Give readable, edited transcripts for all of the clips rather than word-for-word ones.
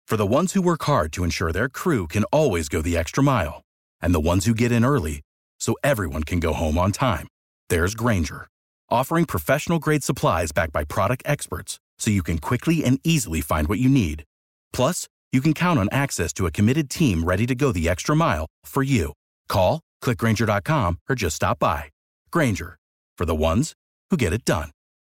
For the ones who work hard to ensure their crew can always go the extra mile, and the ones who get in early so everyone can go home on time, there's Grainger, offering professional-grade supplies backed by product experts so you can quickly and easily find what you need. Plus, you can count on access to a committed team ready to go the extra mile for you. Call, click Grainger.com, or just stop by. Grainger, for the ones who get it done.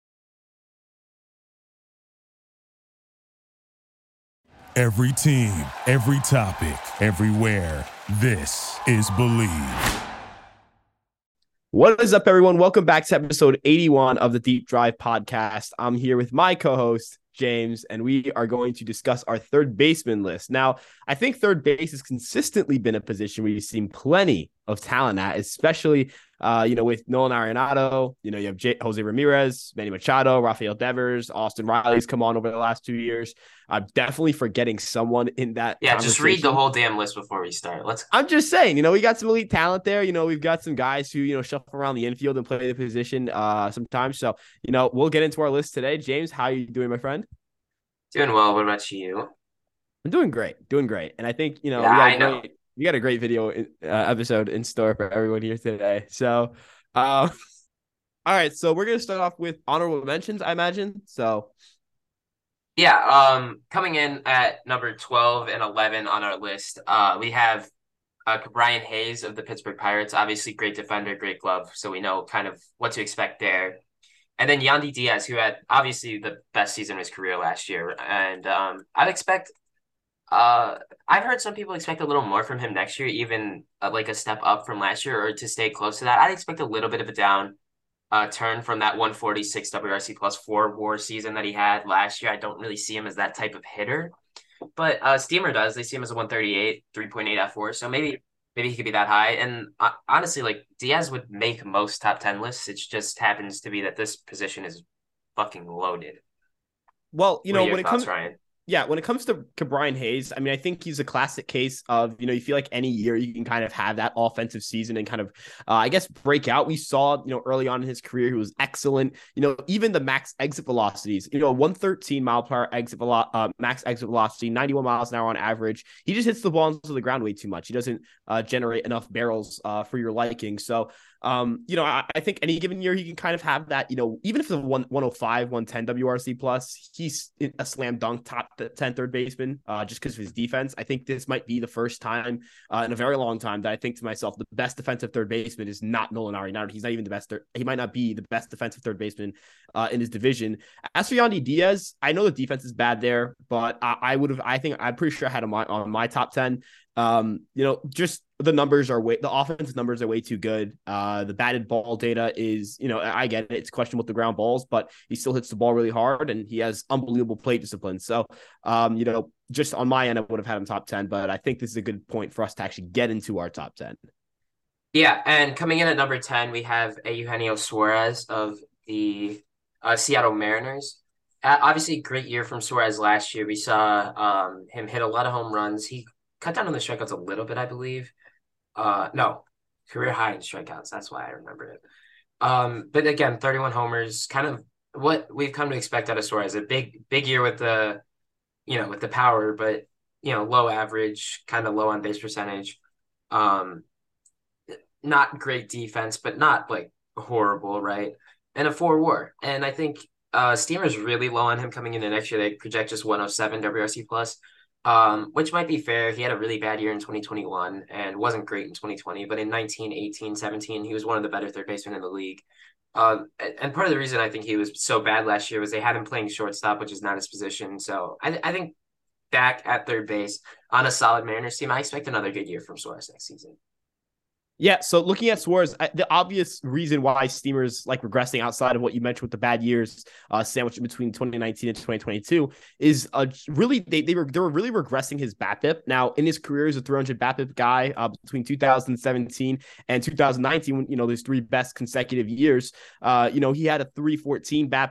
Every team, every topic, everywhere. This is Believe. What is up, everyone? Welcome back to episode 81 of the Deep Drive podcast. I'm here with my co-host, James, and we are going to discuss our third baseman list. Now, I think third base has consistently been a position where you've seen plenty of talent at, especially, with Nolan Arenado. You have Jose Ramirez, Manny Machado, Rafael Devers, Austin Riley's come on over the last 2 years. I'm definitely forgetting someone in that. Yeah, just read the whole damn list before we start. I'm just saying, we got some elite talent there. We've got some guys who, shuffle around the infield and play the position sometimes. So, we'll get into our list today. James, how are you doing, my friend? Doing well. What about you? I'm doing great. And I think, we got a great video episode in store for everyone here today. So, all right. So we're going to start off with honorable mentions, I imagine. So, yeah. Coming in at number 12 and 11 on our list, we have Brian Hayes of the Pittsburgh Pirates. Obviously, great defender, great glove. So we know kind of what to expect there. And then Yandy Diaz, who had obviously the best season of his career last year. And I've heard some people expect a little more from him next year, even like a step up from last year, or to stay close to that. I'd expect a little bit of a down turn from that 146 WRC plus 4 WAR season that he had last year. I don't really see him as that type of hitter, but Steamer does. They see him as a 138, 3.8 F4. So maybe he could be that high. And honestly, like Diaz would make most top 10 lists. It just happens to be that this position is fucking loaded. Well, when it comes, Ryan? Yeah, when it comes to Brian Hayes, I mean, I think he's a classic case of, you feel like any year you can kind of have that offensive season and kind of, break out. We saw, early on in his career, he was excellent. Even the max exit velocities, 113 mile per hour max exit velocity, 91 miles an hour on average. He just hits the ball into the ground way too much. He doesn't generate enough barrels for your liking. So, I think any given year he can kind of have that, even if it's a 105, 110 WRC plus, he's a slam dunk top 10 third baseman just because of his defense. I think this might be the first time in a very long time that I think to myself, the best defensive third baseman is not Nolan Arenado. He's not even the best. He might not be the best defensive third baseman in his division. As for Yandy Diaz, I know the defense is bad there, but I'm pretty sure I had him on my top 10. Just the offensive numbers are way too good. The batted ball data is, I get it. It's questionable with the ground balls, but he still hits the ball really hard and he has unbelievable plate discipline. So, just on my end, I would have had him top 10, but I think this is a good point for us to actually get into our top 10. Yeah. And coming in at number 10, we have Eugenio Suarez of the Seattle Mariners. Obviously, great year from Suarez last year. We saw him hit a lot of home runs. He cut down on the strikeouts a little bit, I believe. No, career high in strikeouts. That's why I remember it. But again, 31 homers, kind of what we've come to expect out of Suarez. A big year with the power, but low average, kind of low on base percentage. Not great defense, but not like horrible, right? And a 4 WAR. And I think Steamer's really low on him coming into next year. They project just 107 WRC plus. Which might be fair. He had a really bad year in 2021 and wasn't great in 2020, but in 19, 18, 17, he was one of the better third basemen in the league. And part of the reason I think he was so bad last year was they had him playing shortstop, which is not his position. So I think back at third base on a solid Mariners team, I expect another good year from Suarez next season. Yeah, so looking at Suarez, the obvious reason why Steamer's like regressing outside of what you mentioned with the bad years sandwiched between 2019 and 2022 is really they were really regressing his BABIP. Now, in his career as a 300 BABIP guy between 2017 and 2019, when, those 3 best consecutive years, he had a 314 BABIP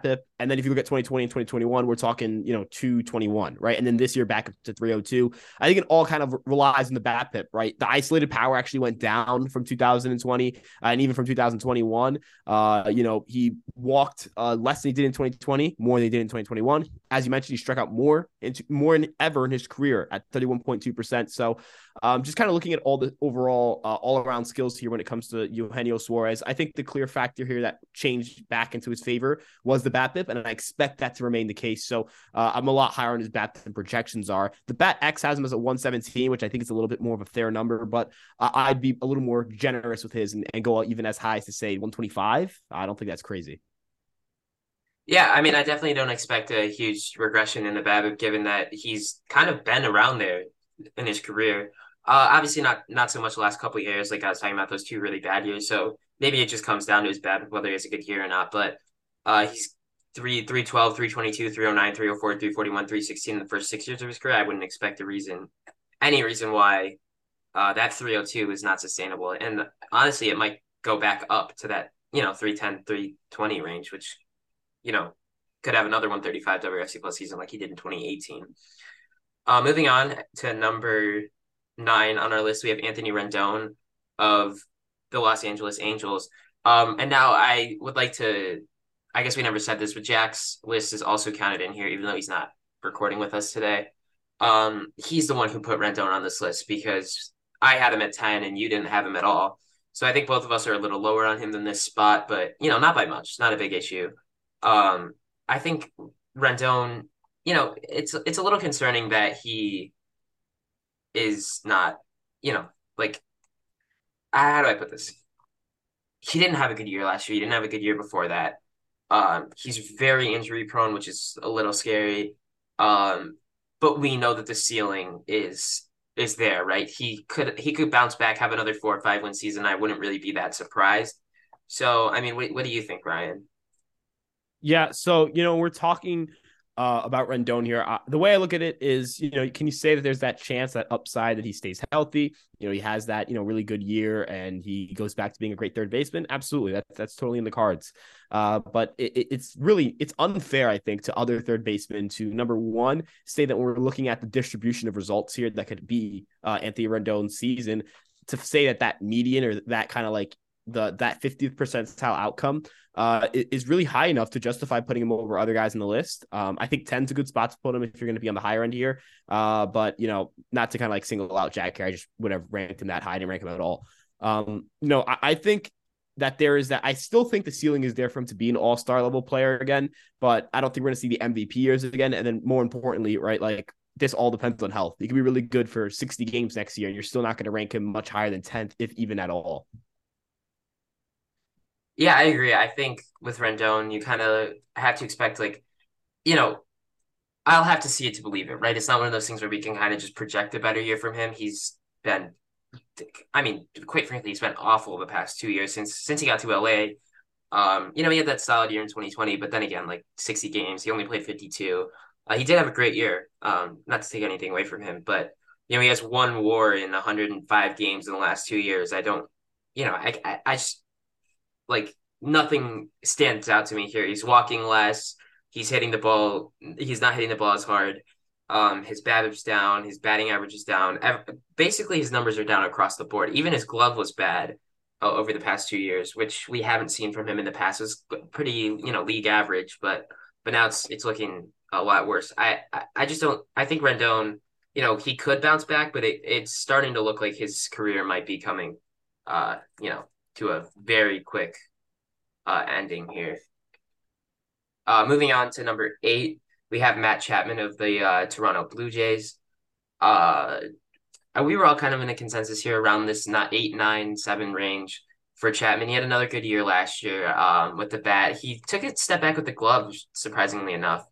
And then if you look at 2020 and 2021, we're talking, 221, right? And then this year back up to 302. I think it all kind of relies on the BABIP, right? The isolated power actually went down from 2020 and even from 2021. He walked less than he did in 2020, more than he did in 2021. As you mentioned, he struck out more than ever in his career at 31.2%. So just kind of looking at all the overall all-around skills here when it comes to Eugenio Suarez, I think the clear factor here that changed back into his favor was the BABIP, and I expect that to remain the case. So I'm a lot higher on his BABIP than projections are. The BAT-X has him as a 117, which I think is a little bit more of a fair number, but I'd be a little more generous with his and go even as high as to say 125. I don't think that's crazy. Yeah, I mean, I definitely don't expect a huge regression in the BABIP, given that he's kind of been around there in his career. Obviously not so much the last couple of years, like I was talking about those 2 really bad years. So maybe it just comes down to his BABIP, whether he has a good year or not. But he's 312, 322, 309, 304, 341, 316 in the first 6 years of his career. I wouldn't expect any reason why that 302 is not sustainable. And honestly, it might go back up to that, 310, 320 range, which, could have another 135 WRC plus season like he did in 2018. Moving on to number 9 on our list, we have Anthony Rendon of the Los Angeles Angels. And now I would like to, I guess we never said this, but Jack's list is also counted in here, even though he's not recording with us today. He's the one who put Rendon on this list because I had him at 10 and you didn't have him at all. So I think both of us are a little lower on him than this spot, but, not by much. It's not a big issue. I think Rendon, it's a little concerning that he is not, how do I put this? He didn't have a good year last year. He didn't have a good year before that. He's very injury prone, which is a little scary. But we know that the ceiling is there, right? He could bounce back, have another 4 or 5 win season. I wouldn't really be that surprised. So, I mean, what do you think, Ryan? Yeah, so we're talking about Rendon here. The way I look at it is, can you say that there's that chance, that upside that he stays healthy? He has that really good year and he goes back to being a great third baseman. Absolutely, that's totally in the cards. But it's unfair, I think, to other third basemen to, number one, say that we're looking at the distribution of results here that could be Anthony Rendon's season, to say that median or that kind of like that 50th percentile outcome is really high enough to justify putting him over other guys in the list. I think 10's a good spot to put him if you're going to be on the higher end here. But not to kind of like single out Jack here. I just would have ranked him that high. I didn't rank him at all. I think that there is that. I still think the ceiling is there for him to be an all-star level player again, but I don't think we're going to see the MVP years again. And then more importantly, right, like this all depends on health. He could be really good for 60 games next year, and you're still not going to rank him much higher than 10th, if even at all. Yeah, I agree. I think with Rendon, you kind of have to expect, I'll have to see it to believe it, right? It's not one of those things where we can kind of just project a better year from him. He's been, quite frankly, he's been awful the past 2 years since he got to LA. He had that solid year in 2020, but then again, 60 games, he only played 52. He did have a great year, not to take anything away from him, but, he has 1 WAR in 105 games in the last 2 years. I don't, I just, nothing stands out to me here. He's walking less. He's hitting the ball. He's not hitting the ball as hard. His BABIP's down. His batting average is down. Basically, his numbers are down across the board. Even his glove was bad over the past 2 years, which we haven't seen from him in the past. It was pretty, league average, but now it's looking a lot worse. I just don't. I think Rendon, he could bounce back, but it's starting to look like his career might be coming, to a very quick ending here. Moving on to number 8, we have Matt Chapman of the Toronto Blue Jays. We were all kind of in a consensus here around this 8, 9, 7 range for Chapman. He had another good year last year with the bat. He took a step back with the glove, surprisingly enough.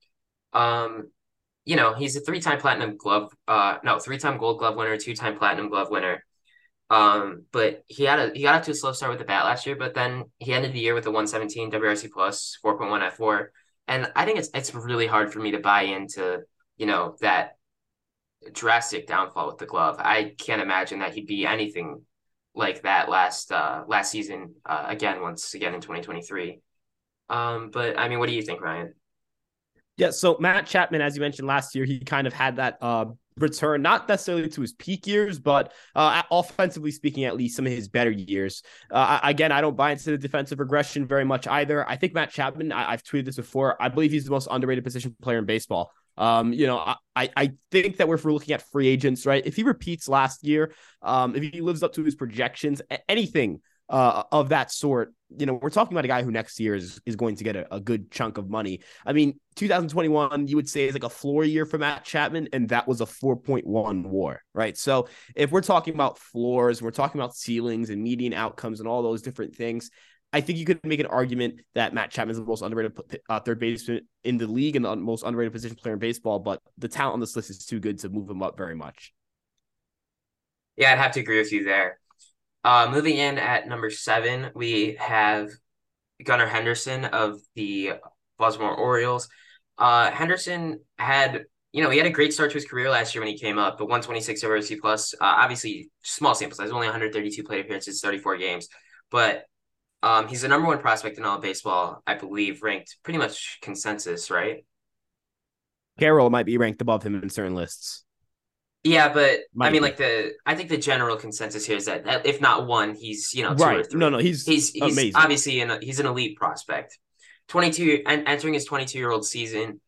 He's a 3-time three-time Gold Glove winner, 2-time Platinum Glove winner. But he got out to a slow start with the bat last year, but then he ended the year with a 117 WRC plus, 4.1 F4. And I think it's really hard for me to buy into, that drastic downfall with the glove. I can't imagine that he'd be anything like that last season, once again in 2023. But I mean, what do you think, Ryan? Yeah, so Matt Chapman, as you mentioned last year, he kind of had that return, not necessarily to his peak years, but offensively speaking, at least some of his better years. Again, I don't buy into the defensive regression very much either. I think Matt Chapman, I've tweeted this before, I believe he's the most underrated position player in baseball. I think that if we're looking at free agents, right? If he repeats last year, if he lives up to his projections, anything of that sort, we're talking about a guy who next year is going to get a good chunk of money. I mean, 2021, you would say is like a floor year for Matt Chapman, and that was a 4.1 WAR, right? So if we're talking about floors, we're talking about ceilings and median outcomes and all those different things, I think you could make an argument that Matt Chapman is the most underrated third baseman in the league and the most underrated position player in baseball, but the talent on this list is too good to move him up very much. Yeah, I'd have to agree with you there. Moving in at number 7, we have Gunnar Henderson of the Baltimore Orioles. Henderson had, he had a great start to his career last year when he came up, but 126 over C plus. Obviously, small sample size, only 132 plate appearances, 34 games, but he's the number 1 prospect in all of baseball, I believe, ranked pretty much consensus, right? Carroll might be ranked above him in certain lists. Yeah, but I Might mean, be. I think the general consensus here is that if not one, he's 2 or Right. 3. No, he's He's amazing. obviously he's an elite prospect. 22 and entering his 22-year-old season.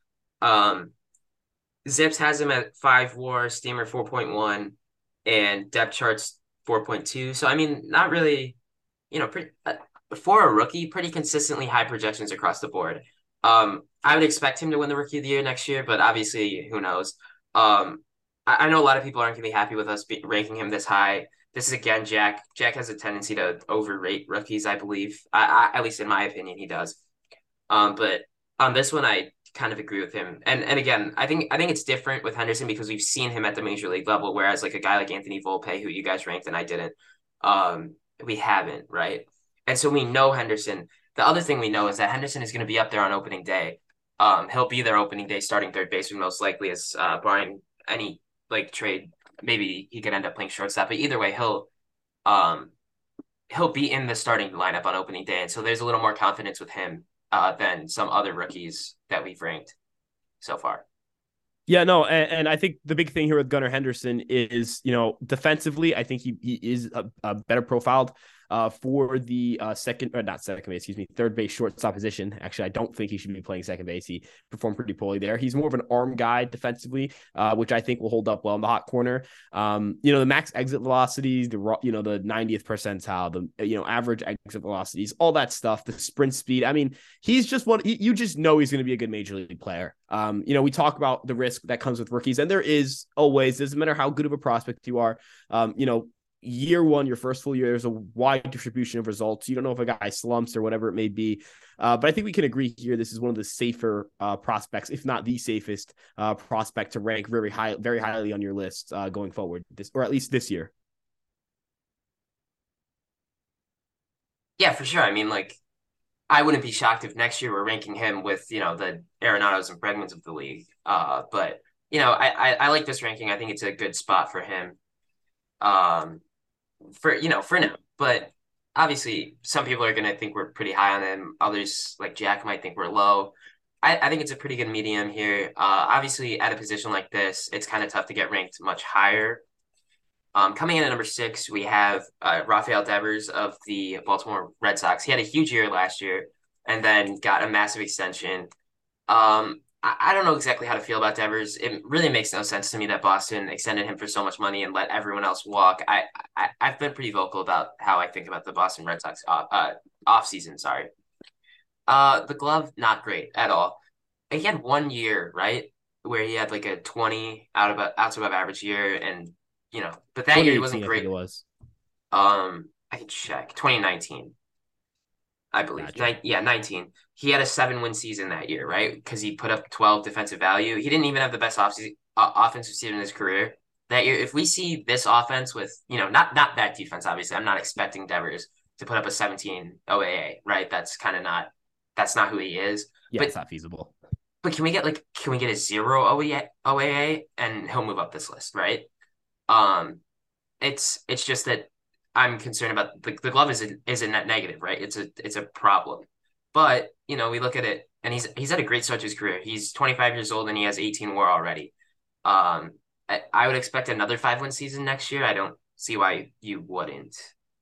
Zips has him at 5 WAR, Steamer 4.1, and depth charts 4.2. So I mean, not really, pretty, for a rookie, pretty consistently high projections across the board. I would expect him to win the Rookie of the Year next year, but obviously, who knows? I know a lot of people aren't going to be happy with us ranking him this high. This is again Jack. Jack has a tendency to overrate rookies, I believe. At least in my opinion, he does. But on this one, I kind of agree with him. And again, I think it's different with Henderson because we've seen him at the major league level, whereas like a guy like Anthony Volpe, who you guys ranked and I didn't, we haven't, right? And so we know Henderson. The other thing we know is that Henderson is going to be up there on opening day. He'll be there opening day, starting third baseman most likely, as barring any like trade. Maybe he could end up playing shortstop, but either way, he'll be in the starting lineup on opening day, and so there's a little more confidence with him than some other rookies that we've ranked so far. Yeah, no, and I think the big thing here with Gunnar Henderson is, defensively, I think he is a better profiled for the third base shortstop position. Actually, I don't think he should be playing second base. He performed pretty poorly there. He's more of an arm guy defensively, which I think will hold up well in the hot corner. The max exit velocities, the 90th percentile, the average exit velocities, all that stuff, the sprint speed. I mean, he's just you just know he's going to be a good major league player. We talk about the risk that comes with rookies, and there is always, doesn't matter how good of a prospect you are, year one, your first full year, there's a wide distribution of results. You don't know if a guy slumps or whatever it may be. But I think we can agree here, this is one of the safer prospects, if not the safest prospect to rank very highly on your list going forward, or at least this year. Yeah, for sure. I mean, like, I wouldn't be shocked if next year we're ranking him with, the Arenados and Bregmans of the league. But I like this ranking. I think it's a good spot for him. For now. But obviously, some people are going to think we're pretty high on him. Others, like Jack, might think we're low. I think it's a pretty good medium here. Obviously, at a position like this, it's kind of tough to get ranked much higher. Coming in at number 6, we have Rafael Devers of the Baltimore Red Sox. He had a huge year last year and then got a massive extension. I don't know exactly how to feel about Devers. It really makes no sense to me that Boston extended him for so much money and let everyone else walk. I've been pretty vocal about how I think about the Boston Red Sox off season. Sorry. The glove, not great at all. He had 1 year, right, where he had like a 20 outs above average year, and but that year he wasn't great. I think it was. I can check. 2019. I believe. Gotcha. 19. He had a 7-win season that year, right? Because he put up 12 defensive value. He didn't even have the best offensive season in his career that year. If we see this offense with, not that defense, obviously, I'm not expecting Devers to put up a 17 OAA, right? That's not who he is. Yeah, but it's not feasible. But can we get a 0 OAA and he'll move up this list, right? It's just that I'm concerned about the glove is a net negative, right? It's a problem. But, we look at it, and he's had a great start to his career. He's 25 years old, and he has 18 WAR already. I would expect another 5-win season next year. I don't see why you wouldn't.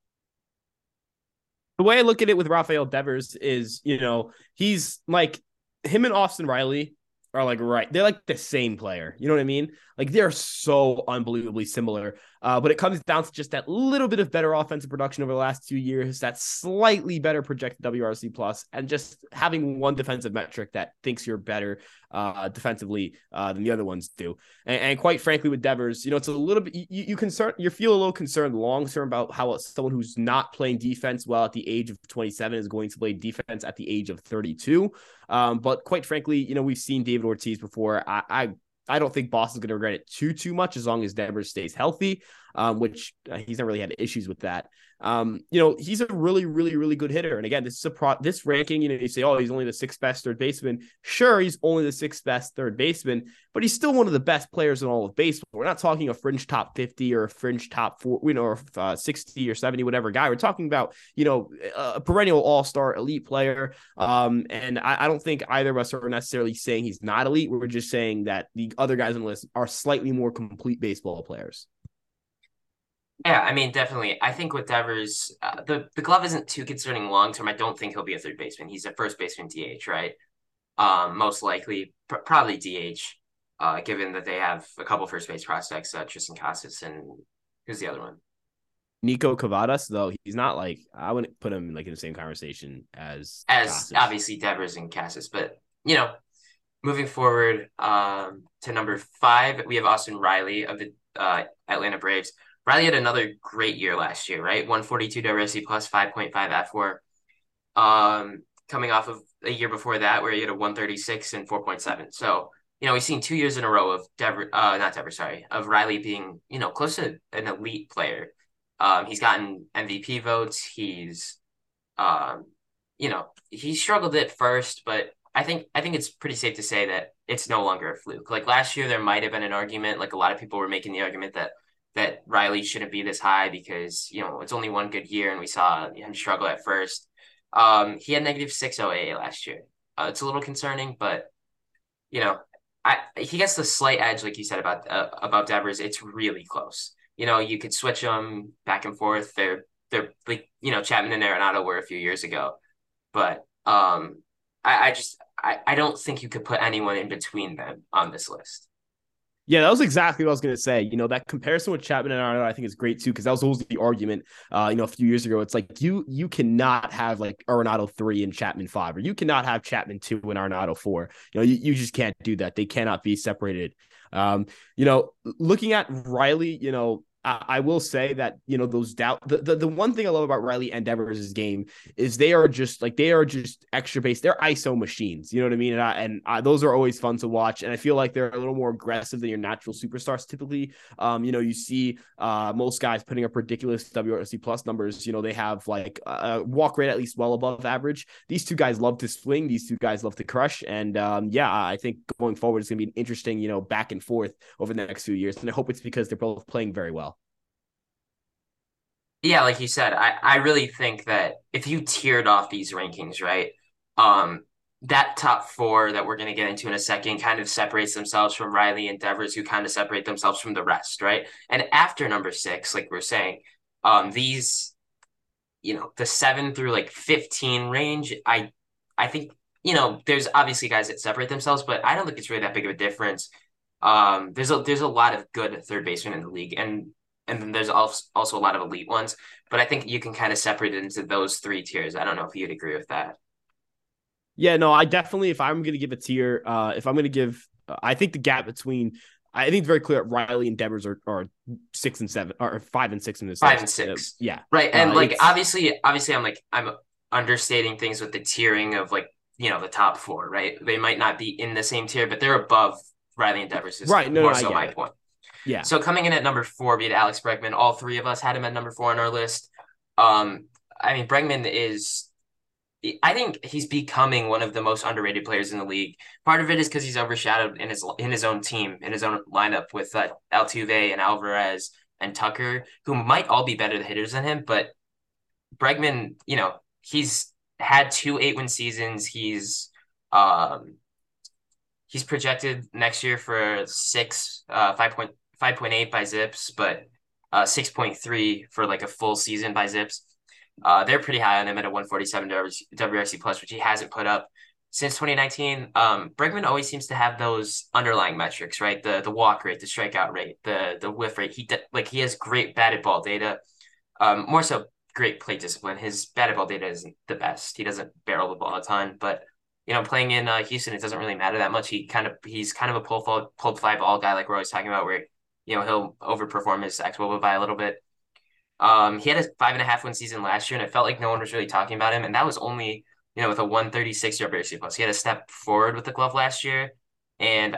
The way I look at it with Rafael Devers is, he's like him and Austin Riley are like they're like the same player. You know what I mean? Like they're so unbelievably similar. But it comes down to just that little bit of better offensive production over the last 2 years, that slightly better projected WRC plus, and just having one defensive metric that thinks you're better defensively than the other ones do. And quite frankly, with Devers, it's a little bit you feel a little concerned long term about how someone who's not playing defense well at the age of 27 is going to play defense at the age of 32. But quite frankly, we've seen David Ortiz before. I don't think Boston's going to regret it too much as long as Devers stays healthy, which he's not really had issues with that. He's a really, really, really good hitter. And again, this ranking, you say, oh, he's only the sixth best third baseman. Sure, he's only the sixth best third baseman, but he's still one of the best players in all of baseball. We're not talking a fringe top 50 or a fringe top 4, or 60 or 70, whatever guy. We're talking about, a perennial all-star elite player. And I don't think either of us are necessarily saying he's not elite. We're just saying that the other guys on the list are slightly more complete baseball players. Yeah, I mean, definitely. I think with Devers, the glove isn't too concerning long term. I don't think he'll be a third baseman. He's a first baseman DH, right? Most likely, probably DH, given that they have a couple first base prospects, Tristan Casas, and who's the other one? Nico Cavadas, though he's not like, I wouldn't put him like in the same conversation as Casas. Obviously Devers and Casas, but moving forward to number 5, we have Austin Riley of the Atlanta Braves. Riley had another great year last year, right? 142 WRC plus, 5.5 FWAR. Coming off of a year before that where he had a 136 and 4.7. So, we've seen 2 years in a row of of Riley being, close to an elite player. He's gotten MVP votes. He's, he struggled at first, but I think it's pretty safe to say that it's no longer a fluke. Like last year, there might have been an argument. Like a lot of people were making the argument that Riley shouldn't be this high because, it's only one good year and we saw him struggle at first. He had -6 OAA last year. It's a little concerning, but, he gets the slight edge, like you said, about Devers. It's really close. You could switch them back and forth. They're like, Chapman and Arenado were a few years ago. But I don't think you could put anyone in between them on this list. Yeah, that was exactly what I was going to say. That comparison with Chapman and Arenado, I think is great too, because that was always the argument, a few years ago. It's like you cannot have like Arenado 3 and Chapman 5, or you cannot have Chapman 2 and Arenado 4. You just can't do that. They cannot be separated. Looking at Riley, I will say that, those the one thing I love about Riley and Devers' game is they are just extra base. They're ISO machines. You know what I mean? And those are always fun to watch. And I feel like they're a little more aggressive than your natural superstars. Typically, you see most guys putting up ridiculous WRC plus numbers. They have like a walk rate at least well above average. These two guys love to swing. These two guys love to crush. And I think going forward, it's going to be an interesting, back and forth over the next few years. And I hope it's because they're both playing very well. Yeah, like you said, I really think that if you tiered off these rankings, right, that top 4 that we're going to get into in a second kind of separates themselves from Riley and Devers, who kind of separate themselves from the rest, right? And after number 6, like we're saying, these, the 7 through like 15 range, I think, there's obviously guys that separate themselves, but I don't think it's really that big of a difference. There's a lot of good third basemen in the league, and then there's also a lot of elite ones. But I think you can kind of separate it into those 3 tiers. I don't know if you'd agree with that. Yeah, no, I definitely, if I'm going to give a tier, if I'm going to give, I think the gap between, I think it's very clear that Riley and Devers are 6 and 7, or 5 and 6 in this. 5 and 6. Yeah. Right. And obviously I'm understating things with the tiering of like, the top 4, right? They might not be in the same tier, but they're above Riley and Devers. Right. No, so my point. Yeah. So coming in at number 4, we had Alex Bregman. All 3 of us had him at number 4 on our list. Bregman I think he's becoming one of the most underrated players in the league. Part of it is because he's overshadowed in his own team, in his own lineup with Altuve and Alvarez and Tucker, who might all be better hitters than him. But Bregman, he's had 2 8-win seasons. Um he's projected next year for 5.8 by Zips, but 6.3 for like a full season by Zips. They're pretty high on him at a 147 WRC plus, which he hasn't put up since 2019. Bregman always seems to have those underlying metrics, right? The walk rate, the strikeout rate, the whiff rate. He has great batted ball data. More so great plate discipline. His batted ball data isn't the best. He doesn't barrel the ball a ton, but playing in Houston, it doesn't really matter that much. He's kind of a pulled fly ball guy, like we're always talking about, where he'll overperform his xWOBA by a little bit. He had a 5.5-win season last year, and it felt like no one was really talking about him, and that was only with a 136 WRC plus. He had a step forward with the glove last year, and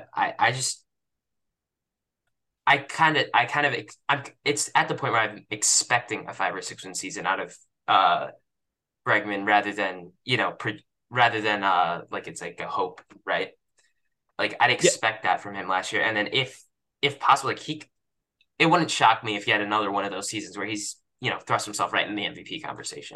it's at the point where I'm expecting a 5 or 6-win season out of Bregman rather than like it's like a hope, right? Like I'd expect that from him last year, and then if possible, like it wouldn't shock me if he had another one of those seasons where he's thrust himself right in the MVP conversation.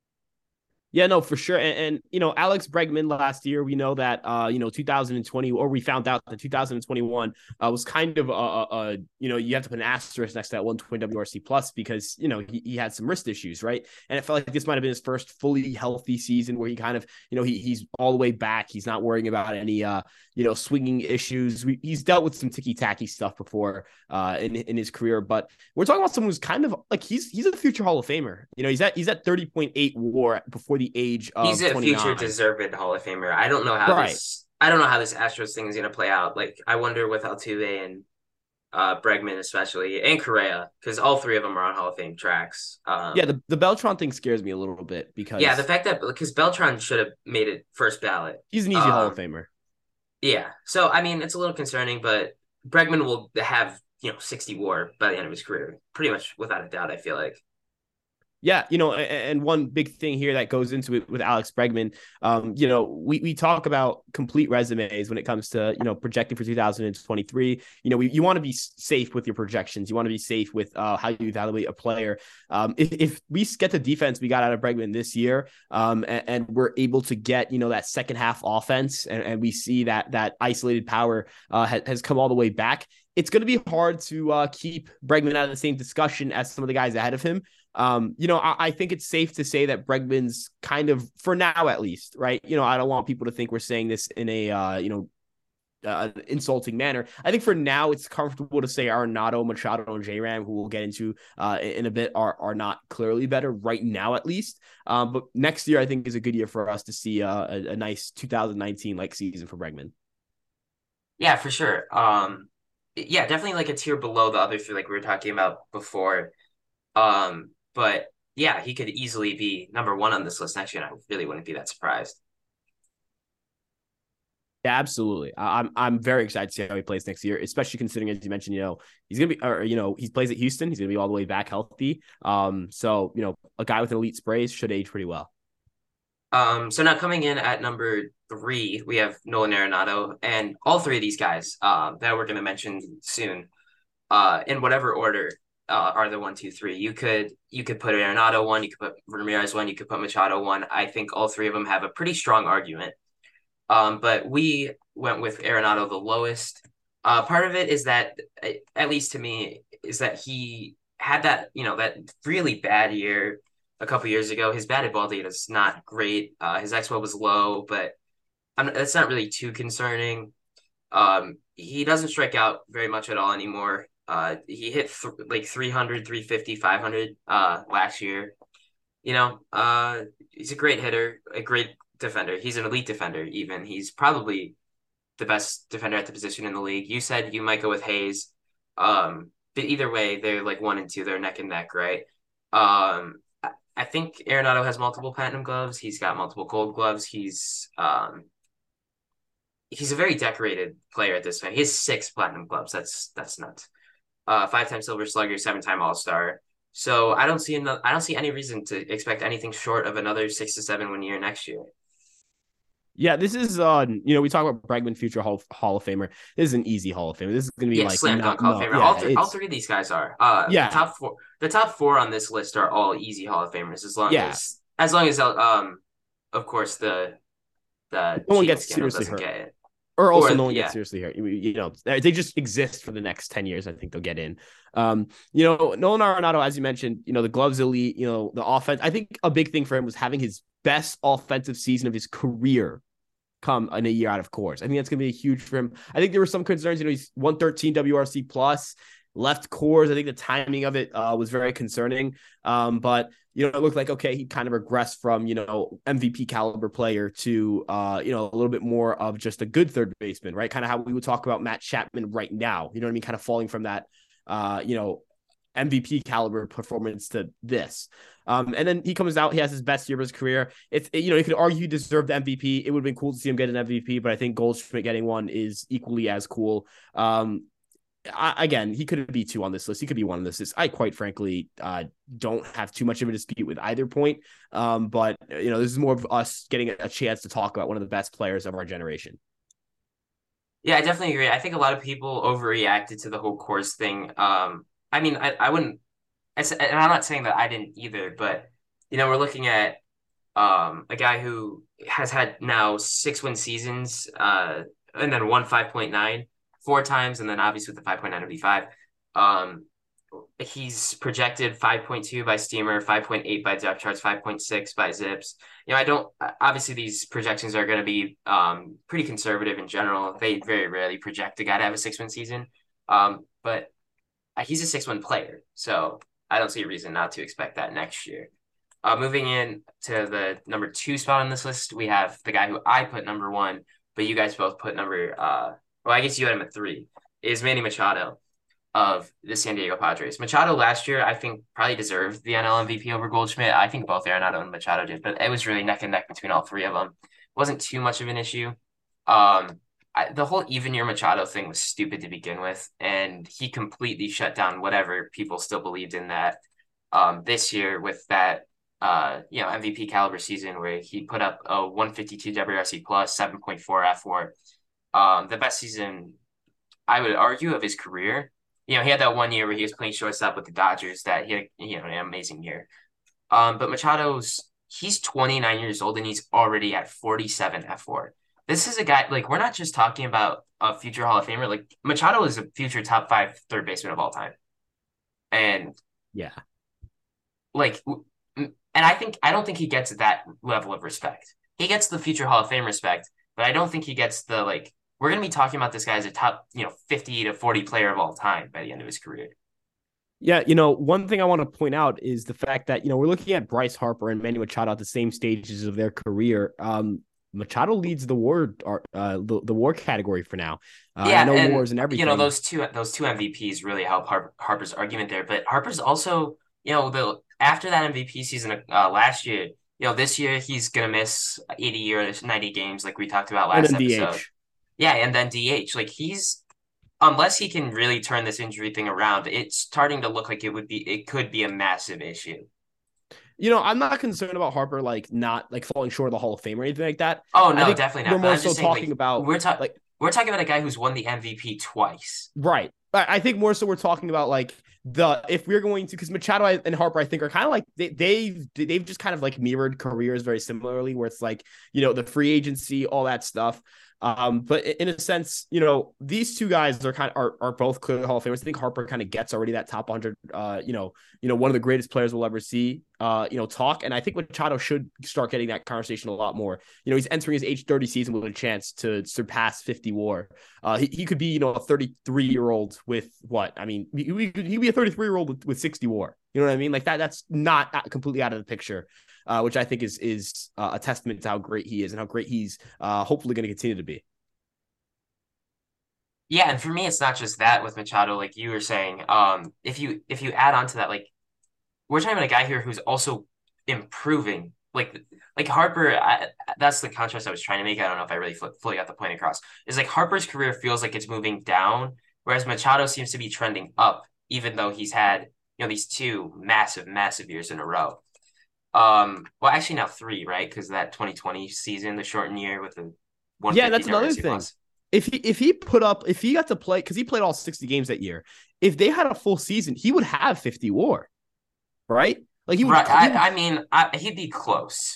Yeah, no, for sure. And Alex Bregman last year, we know that, 2020, or we found out that 2021 was kind of, you have to put an asterisk next to that 120 WRC plus because, he had some wrist issues, right? And it felt like this might've been his first fully healthy season where he kind of, he's all the way back. He's not worrying about any, swinging issues. He's dealt with some ticky-tacky stuff before in his career, but we're talking about someone who's kind of like, he's a future Hall of Famer. He's at 30.8 WAR before the age of he's a 29. future deserved Hall of Famer. I don't know how this Astros thing is going to play out. Like I wonder with Altuve and Bregman especially, and Correa, because all three of them are on Hall of Fame tracks. The Beltran thing scares me a little bit because the fact that because Beltran should have made it first ballot. He's an easy Hall of Famer. Yeah, so I mean it's a little concerning, but Bregman will have 60 WAR by the end of his career, pretty much without a doubt. I feel like. Yeah, and one big thing here that goes into it with Alex Bregman, we talk about complete resumes when it comes to, projecting for 2023. You want to be safe with your projections. You want to be safe with how you evaluate a player. If we get the defense we got out of Bregman this year, and we're able to get, that second half offense, and we see that isolated power has come all the way back, it's going to be hard to keep Bregman out of the same discussion as some of the guys ahead of him. I think it's safe to say that Bregman's kind of, for now at least, right? I don't want people to think we're saying this in a, insulting manner. I think for now it's comfortable to say Arenado, Machado, and J-Ram, who we'll get into in a bit, are not clearly better right now at least. But next year I think is a good year for us to see a nice 2019 like season for Bregman. Yeah, for sure. Yeah, definitely like a tier below the other three, like we were talking about before. But yeah, he could easily be number one on this list next year, and I really wouldn't be that surprised. Yeah, absolutely. I'm very excited to see how he plays next year, especially considering, as you mentioned, he's gonna be, or he plays at Houston. He's gonna be all the way back healthy. So a guy with an elite sprays should age pretty well. So now coming in at number 3, we have Nolan Arenado, and all three of these guys that we're gonna mention soon, in whatever order. Are the 1, 2, 3. You could put Arenado 1, you could put Ramirez 1, you could put Machado 1. I think all three of them have a pretty strong argument. But we went with Arenado the lowest. Part of it is that, at least to me, is that he had that that really bad year a couple years ago. His batted ball data is not great. His xWOBA was low, but that's not really too concerning. He doesn't strike out very much at all anymore. He hit like 300, 350, 500 last year. He's a great hitter, a great defender. He's an elite defender even. He's probably the best defender at the position in the league. You said you might go with Hayes. But either way, they're like 1 and 2. They're neck and neck, right? I think Arenado has multiple platinum gloves. He's got multiple gold gloves. He's a very decorated player at this point. He has 6 platinum gloves. That's nuts. 5-time Silver Slugger, 7-time All-Star. So I don't see any reason to expect anything short of another 6 to 7 win year next year. Yeah, this is we talk about Bregman, future Hall of Famer. This is an easy Hall of Famer. This is going to be like slam dunk Hall of Famer. Yeah, all three of these guys are. The top four on this list are all easy Hall of Famers as long as of course the No one cheating gets scandal seriously doesn't hurt. get it. Or also, Or no one gets yeah, seriously hurt. They just exist for the next 10 years. I think they'll get in. Nolan Arenado, as you mentioned, the gloves elite, the offense. I think a big thing for him was having his best offensive season of his career come in a year out of Coors. I think that's going to be huge for him. I think there were some concerns. He's 113 WRC plus, left Coors. I think the timing of it was very concerning. But it looked like, okay, he kind of regressed from, MVP caliber player to, a little bit more of just a good third baseman, right? Kind of how we would talk about Matt Chapman right now. You know what I mean? Kind of falling from that, MVP caliber performance to this. And then he comes out, he has his best year of his career. You could argue he deserved the MVP. It would have been cool to see him get an MVP, but I think Goldschmidt getting one is equally as cool. Again, he could be 2 on this list. He could be 1 on this list. I quite frankly don't have too much of a dispute with either point. But this is more of us getting a chance to talk about one of the best players of our generation. Yeah, I definitely agree. I think a lot of people overreacted to the whole Coors thing. I mean, I wouldn't, and I'm not saying that I didn't either, but we're looking at a guy who has had now 6-win seasons, and then won 5.9 4 times, and then obviously with the 5.9 would be 5. He's projected 5.2 by Steamer, 5.8 by Depth Charts, 5.6 by Zips. I don't, obviously these projections are going to be pretty conservative in general. They very rarely project a guy to have a 6-win season. But he's a 6-win player, so I don't see a reason not to expect that next year. Moving in to the number 2 spot on this list, we have the guy who I put number 1, but you guys both put well, I guess you had him at 3, is Manny Machado of the San Diego Padres. Machado last year, I think, probably deserved the NL MVP over Goldschmidt. I think both Arenado and Machado did, but it was really neck and neck between all 3 of them. It wasn't too much of an issue. The whole even year Machado thing was stupid to begin with, and he completely shut down whatever people still believed in that this year with that MVP caliber season where he put up a 152 WRC plus, 7.4 F4. The best season, I would argue, of his career. He had that one year where he was playing shortstop with the Dodgers that he had an amazing year. But he's 29 years old and he's already at 47 F4. This is a guy, like, we're not just talking about a future Hall of Famer. Like, Machado is a future top 5 third baseman of all time. And yeah, like, and I don't think he gets that level of respect. He gets the future Hall of Fame respect, but I don't think he gets the, like, we're going to be talking about this guy as a top, 50 to 40 player of all time by the end of his career. Yeah, one thing I want to point out is the fact that, we're looking at Bryce Harper and Manny Machado at the same stages of their career. Machado leads the WAR the WAR category for now. Yeah, no and wars and everything. Those two MVPs really help Harper's argument there. But Harper's also, after that MVP season last year, this year he's gonna miss 80 or 90 games like we talked about last episode. DH. Yeah, and then DH. Like, unless he can really turn this injury thing around, it's starting to look like it could be a massive issue. I'm not concerned about Harper not falling short of the Hall of Fame or anything like that. Oh no, definitely not. We're more so talking about we're talking about a guy who's won the MVP twice. Right. I think more so we're talking about if we're going to, because Machado and Harper, I think, are kind of like they've just kind of mirrored careers very similarly, where it's the free agency, all that stuff. But in a sense, these two guys are both clearly Hall of Famers. I think Harper kind of gets already that top 100, one of the greatest players we'll ever see, talk. And I think Machado should start getting that conversation a lot more. He's entering his age 30 season with a chance to surpass 50 WAR. He could be, a 33-year-old with what? I mean, he'd be a 33-year-old with 60 WAR. You know what I mean? That's not completely out of the picture. Which I think is a testament to how great he is and how great he's hopefully going to continue to be. Yeah, and for me, it's not just that with Machado, like you were saying. If you add on to that, we're talking about a guy here who's also improving. Like Harper, that's the contrast I was trying to make. I don't know if I really fully got the point across. Is Harper's career feels like it's moving down, whereas Machado seems to be trending up, even though he's had these 2 massive years in a row. Well, actually now 3, right? Because that 2020 season, the shortened year with the 150. Yeah, that's another thing. Plus. If he got to play, because he played all 60 games that year, if they had a full season, he would have 50 WAR, right? He would. Right. He'd be close.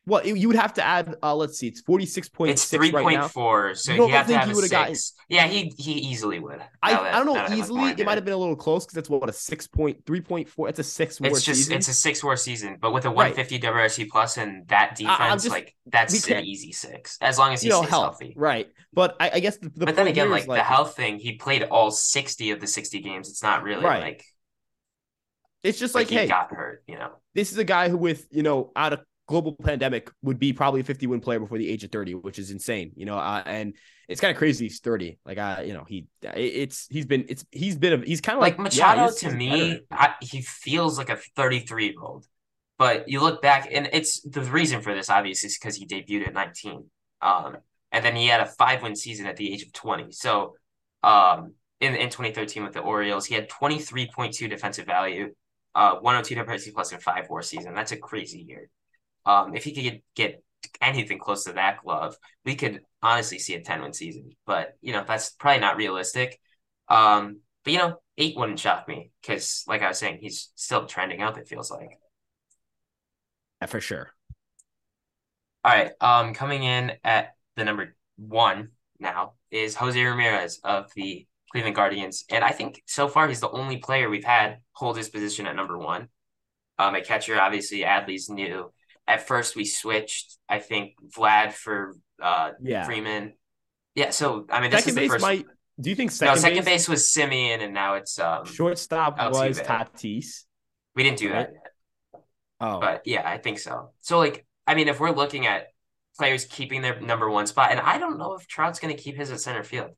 Well, you would have to add, let's see, it's 46.6 right now. 3.4, so You don't he had to think have he a would have gotten? 6. Yeah, he easily would. I don't know, now that I look more easily. into It might have been a little close because that's what, a 6.3.4. It's a 6-war season. It's a 6-war season, but with a Right. 150 WRC plus and that defense, just- like that's an easy 6 as long as he stays healthy. Right. But I guess the But then point again, here like is the health thing, he played all 60 of the 60 games. It's not really Right. like it's just like he hey, got hurt, you know. this is a guy who, with out of global pandemic, would be probably a 50-win player before the age of 30, which is insane. And it's kind of crazy he's 30. Like he's kind of like Machado he's to me. He feels like a 33-year-old. But you look back, and it's the reason for this obviously is because he debuted at 19. And then he had a 5-win season at the age of 20. So in 2013 with the Orioles, he had 23.2 defensive value, 102 WRC plus in 5-war season. That's a crazy year. If he could get anything close to that glove, we could honestly see a 10-win season. But that's probably not realistic. But 8 wouldn't shock me because, like I was saying, he's still trending up. It feels like. Yeah, for sure. All right. Coming in at the number 1 now is Jose Ramirez of the Cleveland Guardians, and I think so far he's the only player we've had hold his position at number 1. At catcher, obviously Adley's new. At first, we switched, I think, Vlad for Freeman. Yeah, so, I mean, this second is the base first... do you think second base was Simeon, and now it's... shortstop Altuve. was Tatis. We didn't do that yet. Oh. But, yeah, I think so. So, I mean, if we're looking at players keeping their number 1 spot, and I don't know if Trout's going to keep his at center field.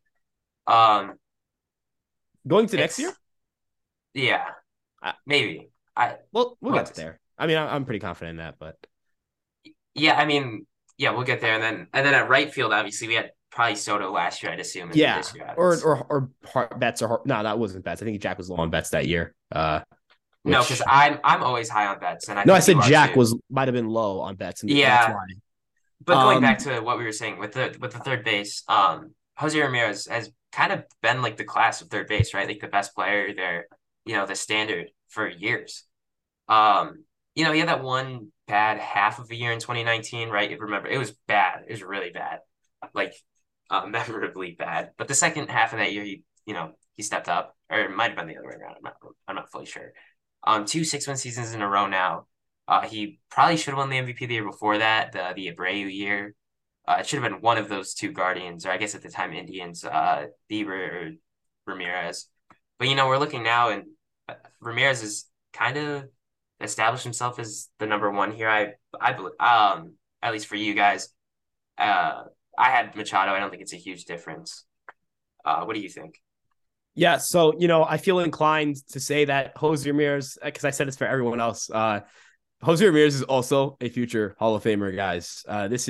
Going to next year? Yeah, maybe. We'll get there. I mean, I'm pretty confident in that, but... Yeah, I mean, we'll get there, and then at right field, obviously, we had probably Soto last year, I'd assume. Yeah, this year, or Betts or no, that wasn't Betts. I think Jack was low on Betts that year. No, because I'm always high on Betts, and I said Jack might have been low on Betts. And that's why. But going back to what we were saying with the third base, Jose Ramirez has kind of been like the class of third base, right? Like the best player there, the standard for years. He had that one bad half of a year in 2019, right? If you remember, it was bad. It was really bad, like memorably bad. But the second half of that year, he stepped up, or it might have been the other way around. I'm not fully sure. 2 6-win seasons in a row now. He probably should have won the MVP the year before that, the Abreu year. It should have been one of those 2 Guardians, or I guess at the time Indians, Bieber or Ramirez. But we're looking now, and Ramirez is kind of established himself as the number 1 here. I believe, at least for you guys. I had Machado. I don't think it's a huge difference. What do you think? Yeah, so I feel inclined to say that Jose Ramirez, because I said this for everyone else. Jose Ramirez is also a future Hall of Famer, guys. He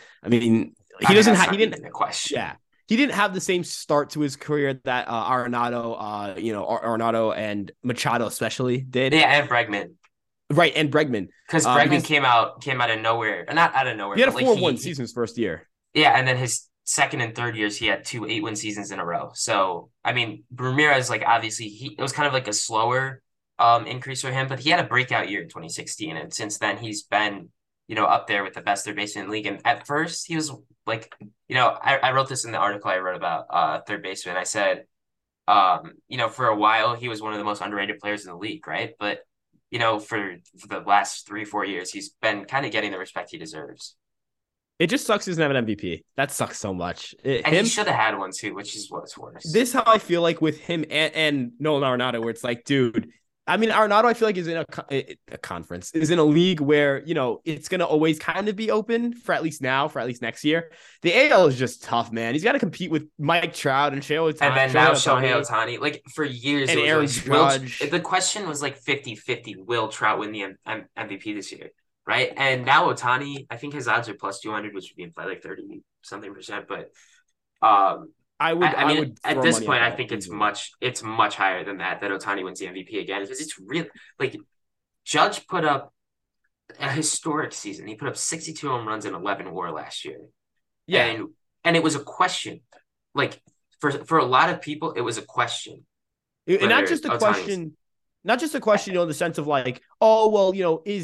didn't question. Yeah, he didn't have the same start to his career that Arenado, Arenado and Machado especially did. Yeah, and Bregman. Right, and Bregman. Because Bregman came out of nowhere. Not out of nowhere. He had a 4-1 season his first year. Yeah, and then his second and third years, he had 2 8-win seasons in a row. So, I mean, Ramirez, obviously, it was kind of like a slower increase for him, but he had a breakout year in 2016. And since then, he's been, up there with the best third baseman in the league. And at first, he was I wrote this in the article I wrote about third baseman. I said, for a while, he was one of the most underrated players in the league, right? But for the last 3-4 years, he's been kind of getting the respect he deserves. It just sucks he doesn't have an MVP. That sucks so much. He should have had one too, which is what's worse. This is how I feel like with him and Nolan Arenado, where it's like, dude, I mean, Arenado, I feel like is in a conference, is in a league where, it's going to always kind of be open for at least next year. The AL is just tough, man. He's got to compete with Mike Trout and Shohei Ohtani. And then now Shohei Ohtani. Like, for years, and Aaron Judge. The question was 50-50, will Trout win the MVP this year, right? And now Ohtani, I think his odds are plus 200, which would be by 30-something%. But I mean, at this point, I think it's much higher than that Ohtani wins the MVP again, because it's really Judge put up a historic season. He put up 62 home runs and 11 WAR last year. Yeah, and it was a question. For a lot of people, it was a question. And not just a question, in the sense of is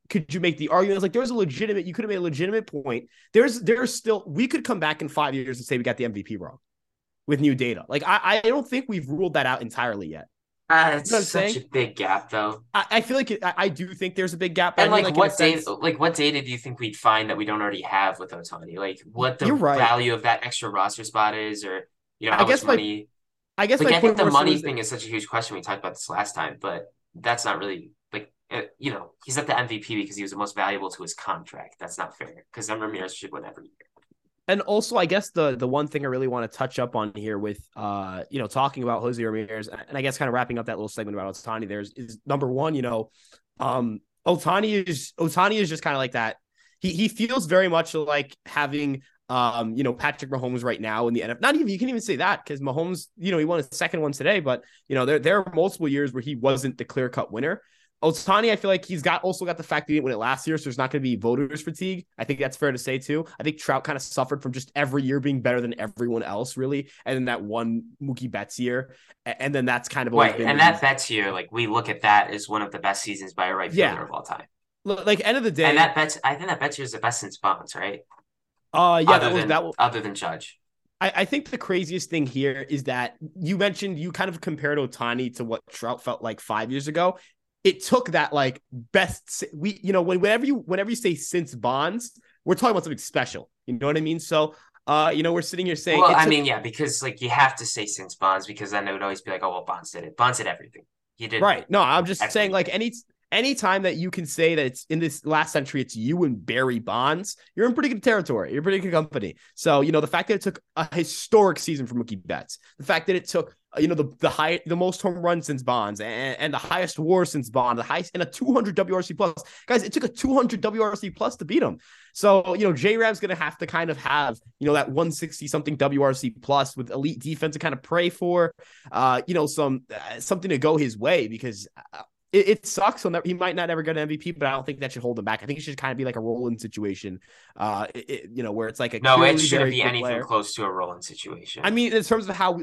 could you make the argument? It's like you could have made a legitimate point. There's still, we could come back in 5 years and say we got the MVP wrong with new data. Like, I don't think we've ruled that out entirely yet. It's such a big gap, though. I feel like I do think there's a big gap. And what data do you think we'd find that we don't already have with Ohtani? Like, what the value of that extra roster spot is, or how much money? I guess I think the money thing is such a huge question. We talked about this last time, but that's not really he's at the MVP because he was the most valuable to his contract. That's not fair because Ramirez should win every year. And also, I guess the one thing I really want to touch up on here with, talking about Jose Ramirez, and I guess kind of wrapping up that little segment about Ohtani there is number one, Ohtani is just kind of like that. He feels very much like having, Patrick Mahomes right now in the NFL. Not even, you can even say that because Mahomes, he won his second one today, but, there are multiple years where he wasn't the clear-cut winner. Ohtani, I feel like he's also got the fact that he didn't win it last year, so there's not going to be voters fatigue. I think that's fair to say, too. I think Trout kind of suffered from just every year being better than everyone else, really. And then that one Mookie Betts year. And then that's kind of that Betts year, like, we look at that as one of the best seasons by a right fielder of all time. Like, end of the day. And I think that Betts year is the best since Bonds, right? Other than Judge. I think the craziest thing here is that you mentioned, you kind of compared Ohtani to what Trout felt like 5 years ago. It took that like best, whenever you say since Bonds, we're talking about something special. You know what I mean? So, we're sitting here saying, because like you have to say since Bonds, because then it would always be like, oh, well, Bonds did it. Bonds did everything. He did. Right. No, I'm just saying, like, any time that you can say that it's in this last century, it's you and Barry Bonds, you're in pretty good territory. You're pretty good company. So, the fact that it took a historic season for Mookie Betts, the fact that it took, the most home runs since Bonds and the highest WAR since Bond, the highest and a 200 WRC plus. Guys, it took a 200 WRC plus to beat him. So, J-Rab's going to have to kind of have, that 160 something WRC plus with elite defense to kind of pray for, something to go his way because it sucks. So he might not ever get an MVP, but I don't think that should hold him back. I think it should kind of be like a Roland situation, where it's like it shouldn't be anything close to a Roland situation. I mean, in terms of how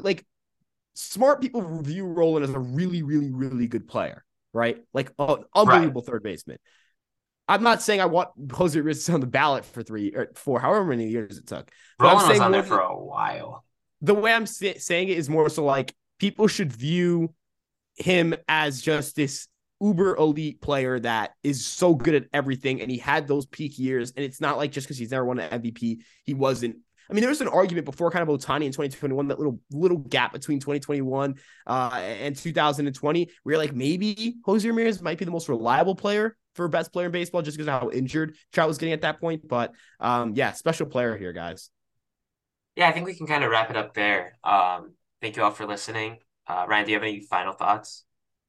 smart people view Roland as a really, really, really good player, right? Like unbelievable third baseman. I'm not saying I want Jose Ramirez on the ballot for 3 or 4, however many years it took. Roland was on there for a while. The way I'm saying it is more so like people should view him as just this uber elite player that is so good at everything, and he had those peak years, and it's not like just because he's never won an MVP, he wasn't. I mean, there was an argument before kind of Ohtani in 2021, that little gap between 2021 and 2020, where you're like, maybe Jose Ramirez might be the most reliable player for best player in baseball just because of how injured Trout was getting at that point. But special player here, guys. Yeah, I think we can kind of wrap it up there. Thank you all for listening. Ryan, do you have any final thoughts?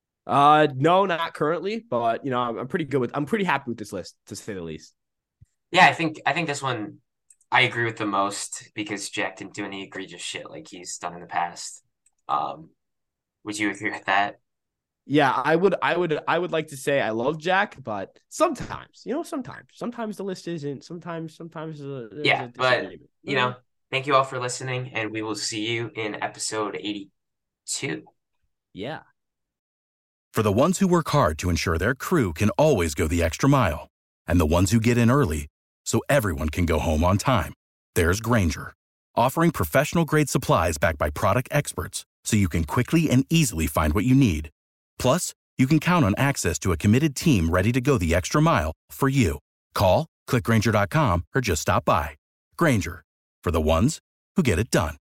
No, not currently, but I'm pretty happy with this list, to say the least. Yeah, I think this one I agree with the most because Jack didn't do any egregious shit like he's done in the past. Would you agree with that? Yeah, I would like to say I love Jack, but sometimes the list isn't. Sometimes thank you all for listening, and we will see you in episode 82. Yeah. For the ones who work hard to ensure their crew can always go the extra mile, and the ones who get in early so everyone can go home on time, there's Grainger, offering professional-grade supplies backed by product experts so you can quickly and easily find what you need. Plus, you can count on access to a committed team ready to go the extra mile for you. Call, click Grainger.com, or just stop by. Grainger, for the ones who get it done.